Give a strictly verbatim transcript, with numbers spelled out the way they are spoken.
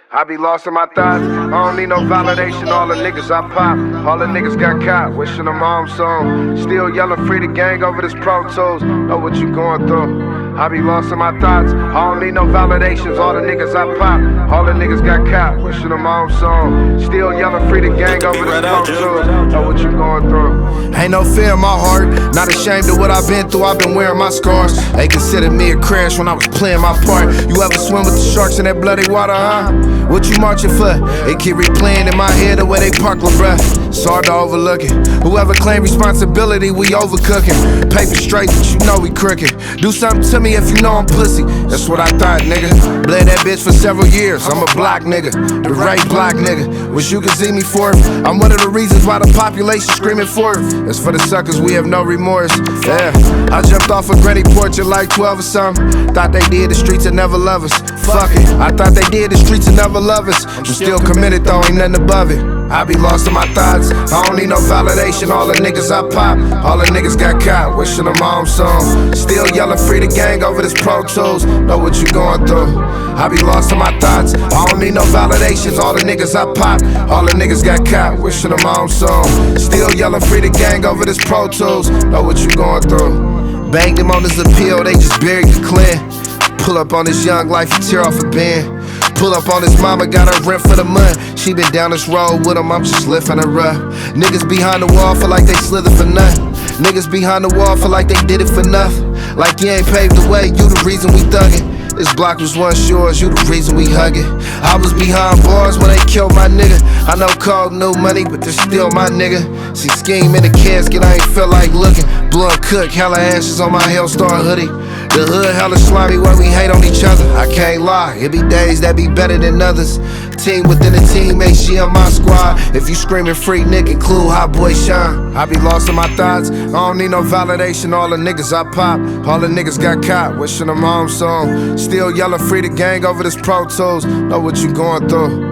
I be lost in my thoughts, I don't need no validation. All the niggas I pop, all the niggas got caught. Wishing them home soon. Still yelling free the gang over this Pro Tools. Know what you going through. I be lost in my thoughts, I don't need no validations. All the niggas I pop, all the niggas got caught. Wishing them home soon. Still yelling free the gang over this Pro Tools. Know what you going through. Ain't no fear in my heart, not ashamed of what I've been through. I've been wearing my scars. They considered me a crash when I was playing my part. You ever swim with the sharks in that bloody water, huh? What you marching for? It keep replaying in my head the way they park la bruh. It's hard to overlook it. Whoever claim responsibility, we overcooking. Paper straight, but you know we crooked. Do something to me if you know I'm pussy. That's what I thought, nigga. Bled that bitch for several years. I'm a block nigga, the right block nigga. Wish you could see me for it. I'm one of the reasons why the population screaming for it. As for the suckers, we have no remorse. Yeah, I jumped off a granny porch at like twelve or something. Thought they did, the streets would never love us. Fuck it, I thought they did, the streets would never love us. I'm still committed though, ain't nothing above it. I be lost in my thoughts, I don't need no validation. All the niggas I pop, all the niggas got caught. Wishing them home soon. Still yelling free the gang over this Pro Tools. Know what you going through. I be lost in my thoughts, I don't need no validations. All the niggas I pop, all the niggas got caught. Wishing them home soon. Still yelling free the gang over this Pro Tools. Know what you going through. Banged him on his appeal, they just buried the clan. Pull up on this young life and tear off a band. Pull up on his mama, got her rent for the month. She been down this road with him, I'm just lifting her up. Niggas behind the wall feel like they slither for nothing. Niggas behind the wall feel like they did it for nothing. Like you ain't paved the way, you the reason we thuggin'. This block was once yours, you the reason we huggin'. I was behind bars when they killed my nigga. I know cold no money, but they're still my nigga. See scheme in the casket, I ain't feel like looking. Blood cook, hella ashes on my Hellstar hoodie. The hood hella slimy when we hate on each other. I can't lie, it be days that be better than others. Team within a team, make she on my squad. If you screaming free, Nick, include Hot Boy Sean. I be lost in my thoughts, I don't need no validation. All the niggas I pop, all the niggas got caught. Wishing them home soon. Still yelling free the gang over this Pro Tools. Know what you going through.